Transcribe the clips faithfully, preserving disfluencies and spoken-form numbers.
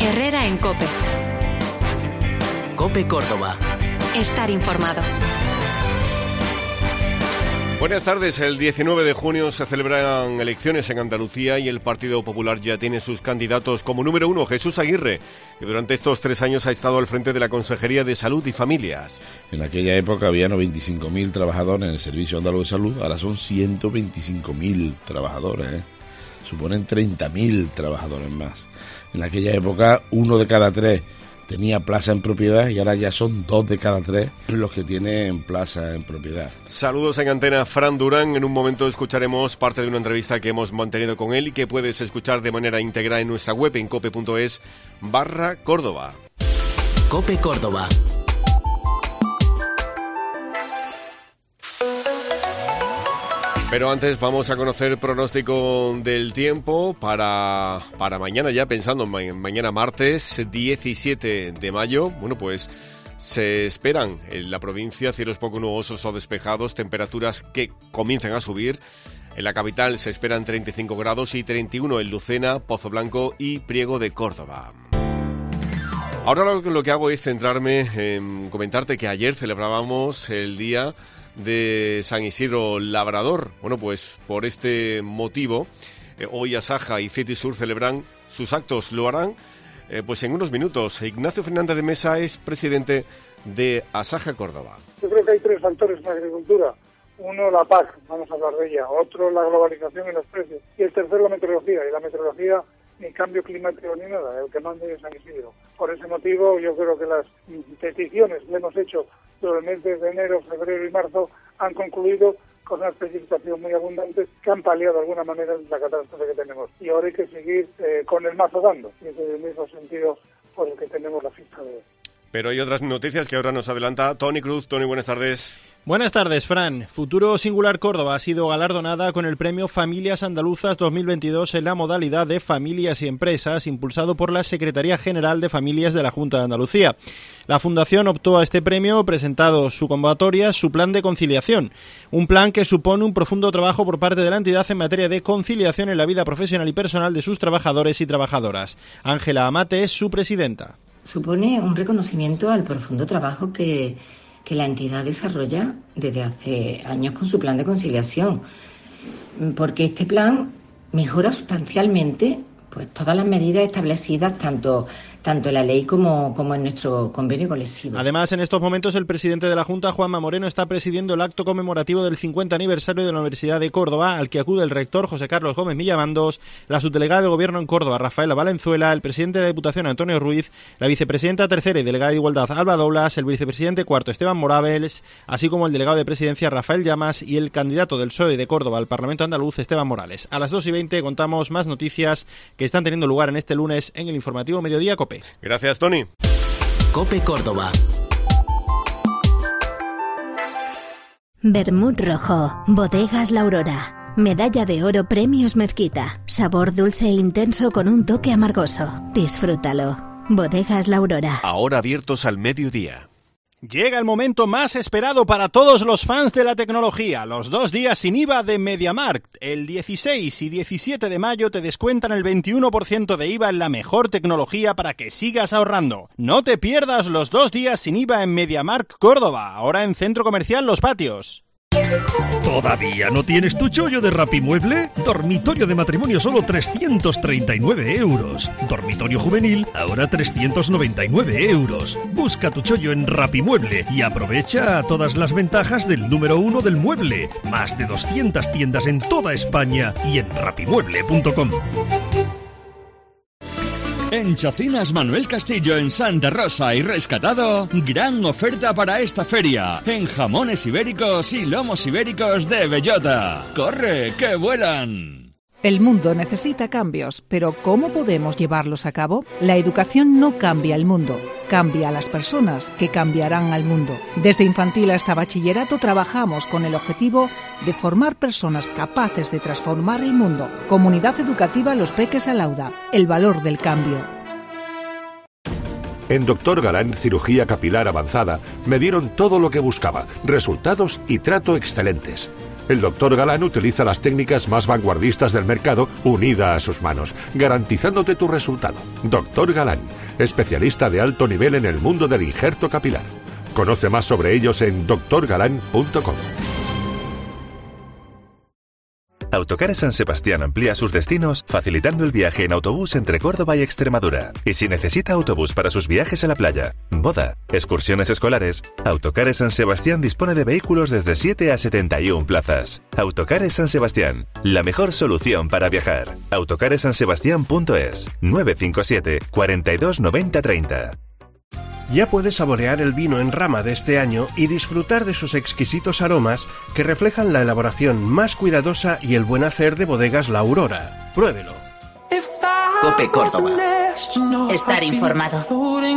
Herrera en COPE. COPE Córdoba. Estar informado. Buenas tardes. El diecinueve de junio se celebran elecciones en Andalucía y el Partido Popular ya tiene sus candidatos. Como número uno, Jesús Aguirre, que durante estos tres años ha estado al frente de la Consejería de Salud y Familias. En aquella época había noventa y cinco mil trabajadores en el Servicio Andaluz de Salud, ahora son ciento veinticinco mil trabajadores, ¿eh? Suponen treinta mil trabajadores más. En aquella época uno de cada tres tenía plaza en propiedad y ahora ya son dos de cada tres los que tienen plaza en propiedad. Saludos en antena, Fran Durán. En un momento escucharemos parte de una entrevista que hemos mantenido con él y que puedes escuchar de manera íntegra en nuestra web en cope.es barra Córdoba. COPE Córdoba. Pero antes vamos a conocer el pronóstico del tiempo para, para mañana, ya pensando en ma- mañana martes diecisiete de mayo. Bueno, pues se esperan en la provincia cielos poco nubosos o despejados, temperaturas que comienzan a subir. En la capital se esperan treinta y cinco grados y treinta y uno en Lucena, Pozo Blanco y Priego de Córdoba. Ahora lo, lo que hago es centrarme en comentarte que ayer celebrábamos el día de San Isidro Labrador. Bueno, pues por este motivo, eh, hoy Asaja y Citisur celebran sus actos. Lo harán eh, pues en unos minutos. Ignacio Fernández de Mesa es presidente de Asaja Córdoba. Yo creo que hay tres factores en la agricultura. Uno, la P A C, vamos a hablar de ella. Otro, la globalización y los precios. Y el tercero, la meteorología. Y la meteorología, ni cambio climático ni nada. El que mande es San Isidro. Por ese motivo, yo creo que las peticiones que hemos hecho durante el mes de enero, febrero y marzo han concluido con una precipitación muy abundante que han paliado de alguna manera la catástrofe que tenemos. Y ahora hay que seguir eh, con el mazo dando. Y es el mismo sentido por el que tenemos la fiesta de hoy. Pero hay otras noticias que ahora nos adelanta Tony Cruz. Tony, buenas tardes. Buenas tardes, Fran. Futuro Singular Córdoba ha sido galardonada con el premio Familias Andaluzas dos mil veintidós en la modalidad de Familias y Empresas, impulsado por la Secretaría General de Familias de la Junta de Andalucía. La Fundación optó a este premio presentado su convocatoria, su plan de conciliación, un plan que supone un profundo trabajo por parte de la entidad en materia de conciliación en la vida profesional y personal de sus trabajadores y trabajadoras. Ángela Amate es su presidenta. Supone un reconocimiento al profundo trabajo que que la entidad desarrolla desde hace años con su plan de conciliación, porque este plan mejora sustancialmente pues todas las medidas establecidas tanto tanto en la ley como, como en nuestro convenio colectivo. Además, en estos momentos el presidente de la Junta, Juanma Moreno, está presidiendo el acto conmemorativo del cincuenta aniversario de la Universidad de Córdoba, al que acude el rector José Carlos Gómez Millamandos, la subdelegada del Gobierno en Córdoba, Rafaela Valenzuela, el presidente de la Diputación, Antonio Ruiz, la vicepresidenta tercera y delegada de Igualdad, Alba Doblas, el vicepresidente cuarto, Esteban Morales, así como el delegado de Presidencia, Rafael Llamas, y el candidato del P S O E de Córdoba al Parlamento andaluz, Esteban Morales. A las dos y veinte contamos más noticias que están teniendo lugar en este lunes en el informativo Mediodía COPE. Gracias, Tony. COPE Córdoba. Vermut rojo, Bodegas La Aurora. Medalla de oro Premios Mezquita. Sabor dulce e intenso con un toque amargoso. Disfrútalo. Bodegas La Aurora. Ahora abiertos al mediodía. Llega el momento más esperado para todos los fans de la tecnología, los dos días sin I V A de MediaMarkt. El dieciséis y diecisiete de mayo te descuentan el veintiuno por ciento de I V A en la mejor tecnología para que sigas ahorrando. No te pierdas los dos días sin I V A en MediaMarkt Córdoba, ahora en Centro Comercial Los Patios. ¿Todavía no tienes tu chollo de Rapimueble? Dormitorio de matrimonio solo trescientos treinta y nueve euros. Dormitorio juvenil ahora trescientos noventa y nueve euros. Busca tu chollo en Rapimueble y aprovecha todas las ventajas del número uno del mueble. Más de doscientas tiendas en toda España y en rapimueble punto com. En Chocinas Manuel Castillo en Santa Rosa y Rescatado, gran oferta para esta feria en jamones ibéricos y lomos ibéricos de bellota. ¡Corre, que vuelan! El mundo necesita cambios, pero ¿cómo podemos llevarlos a cabo? La educación no cambia el mundo, cambia a las personas que cambiarán al mundo. Desde infantil hasta bachillerato trabajamos con el objetivo de formar personas capaces de transformar el mundo. Comunidad Educativa Los Peques Alauda, el valor del cambio. En Doctor Galán Cirugía Capilar Avanzada me dieron todo lo que buscaba, resultados y trato excelentes. el doctor Galán utiliza las técnicas más vanguardistas del mercado unida a sus manos, garantizándote tu resultado. doctor Galán, especialista de alto nivel en el mundo del injerto capilar. Conoce más sobre ellos en doctor galán punto com. Autocares San Sebastián amplía sus destinos facilitando el viaje en autobús entre Córdoba y Extremadura. Y si necesita autobús para sus viajes a la playa, boda, excursiones escolares, Autocares San Sebastián dispone de vehículos desde siete a setenta y una plazas. Autocares San Sebastián, la mejor solución para viajar. autocares san sebastián punto es, nueve cinco siete, cuarenta y dos noventa treinta. Ya puedes saborear el vino en rama de este año y disfrutar de sus exquisitos aromas que reflejan la elaboración más cuidadosa y el buen hacer de Bodegas La Aurora. Pruébelo. Cope Córdoba. Estar informado.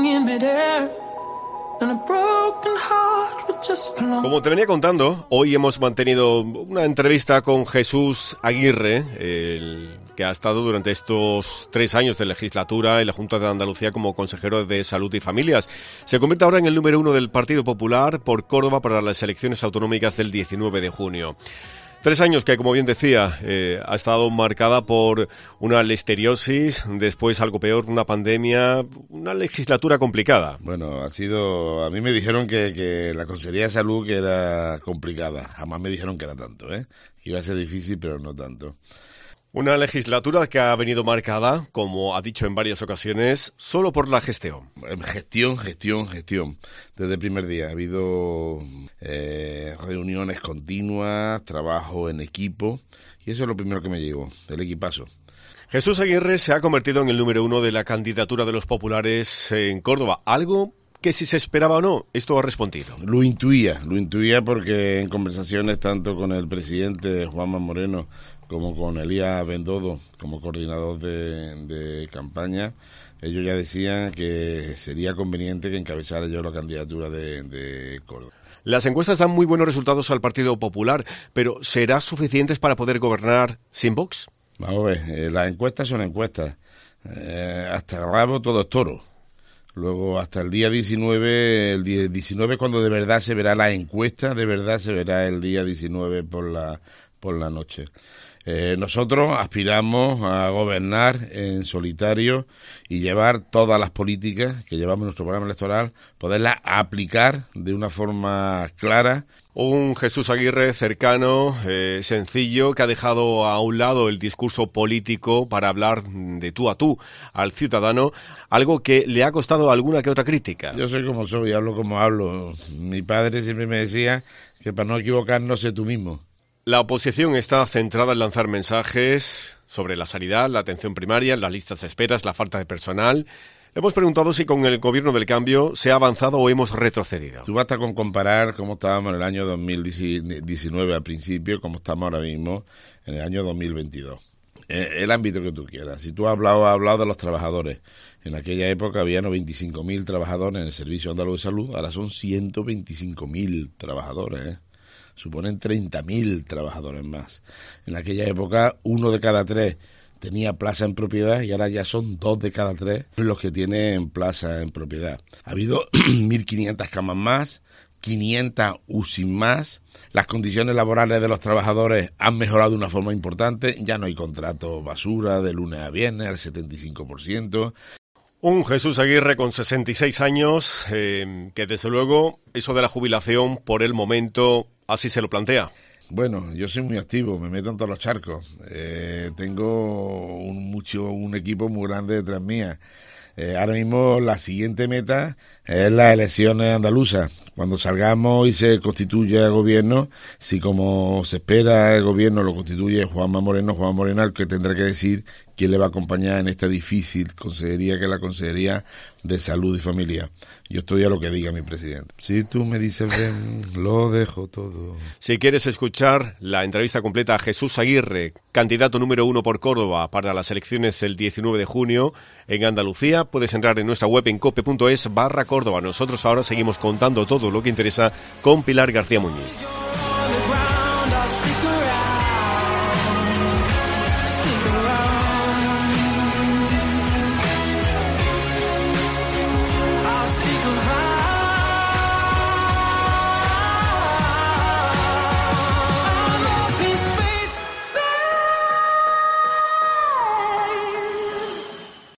Como te venía contando, hoy hemos mantenido una entrevista con Jesús Aguirre, el que ha estado durante estos tres años de legislatura en la Junta de Andalucía como consejero de Salud y Familias. Se convierte ahora en el número uno del Partido Popular por Córdoba para las elecciones autonómicas del diecinueve de junio. Tres años que, como bien decía, eh, ha estado marcada por una listeriosis, después algo peor, una pandemia, una legislatura complicada. Bueno, ha sido... A mí me dijeron que, que la Consejería de Salud que era complicada. Jamás me dijeron que era tanto, ¿eh? Que iba a ser difícil, pero no tanto. Una legislatura que ha venido marcada, como ha dicho en varias ocasiones, solo por la gestión. Gestión, gestión, gestión. Desde el primer día ha habido eh, reuniones continuas, trabajo en equipo, y eso es lo primero que me llevo, el equipazo. Jesús Aguirre se ha convertido en el número uno de la candidatura de los populares en Córdoba, algo que si se esperaba o no, esto ha respondido. Lo intuía, lo intuía porque en conversaciones tanto con el presidente Juanma Moreno como con Elías Bendodo, como coordinador de, de campaña, ellos ya decían que sería conveniente que encabezara yo la candidatura de, de Córdoba. Las encuestas dan muy buenos resultados al Partido Popular, pero ¿serán suficientes para poder gobernar sin Vox? Vamos a ver, eh, las encuestas son encuestas. Eh, hasta el rabo todo es toro. Luego hasta el día diecinueve, el día diecinueve cuando de verdad se verá la encuesta, de verdad se verá el día diecinueve por la, por la noche. Eh, nosotros aspiramos a gobernar en solitario y llevar todas las políticas que llevamos en nuestro programa electoral, poderlas aplicar de una forma clara. Un Jesús Aguirre cercano, eh, sencillo, que ha dejado a un lado el discurso político para hablar de tú a tú al ciudadano, algo que le ha costado alguna que otra crítica. Yo soy como soy, hablo como hablo. Mi padre siempre me decía que para no equivocarnos sé tú mismo. La oposición está centrada en lanzar mensajes sobre la sanidad, la atención primaria, las listas de esperas, la falta de personal. Le hemos preguntado si con el gobierno del cambio se ha avanzado o hemos retrocedido. Tú basta con comparar cómo estábamos en el año dos mil diecinueve al principio, cómo estamos ahora mismo en el año dos mil veintidós. Eh, el ámbito que tú quieras. Si tú has hablado, has hablado de los trabajadores. En aquella época había noventa y cinco mil trabajadores en el Servicio Andaluz de Salud, ahora son ciento veinticinco mil trabajadores, ¿eh? Suponen treinta mil trabajadores más. En aquella época, uno de cada tres tenía plaza en propiedad y ahora ya son dos de cada tres los que tienen plaza en propiedad. Ha habido mil quinientas camas más, quinientas U C I más. Las condiciones laborales de los trabajadores han mejorado de una forma importante. Ya no hay contratos basura de lunes a viernes al setenta y cinco por ciento. Un Jesús Aguirre con sesenta y seis años, eh, que desde luego eso de la jubilación por el momento así se lo plantea. Bueno, yo soy muy activo, me meto en todos los charcos. Eh, tengo un, mucho, un equipo muy grande detrás mía. Eh, ahora mismo la siguiente meta es las elecciones andaluzas. Cuando salgamos y se constituya el gobierno, si como se espera el gobierno lo constituye Juanma Moreno, Juan Moreno, el que tendrá que decir quién le va a acompañar en esta difícil consejería que es la Consejería de Salud y Familia. Yo estoy a lo que diga mi presidente. Si tú me dices ven, lo dejo todo. Si quieres escuchar la entrevista completa a Jesús Aguirre, candidato número uno por Córdoba para las elecciones el diecinueve de junio en Andalucía, puedes entrar en nuestra web en cope punto es barra Córdoba. Nosotros ahora seguimos contando todo lo que interesa con Pilar García Muñiz.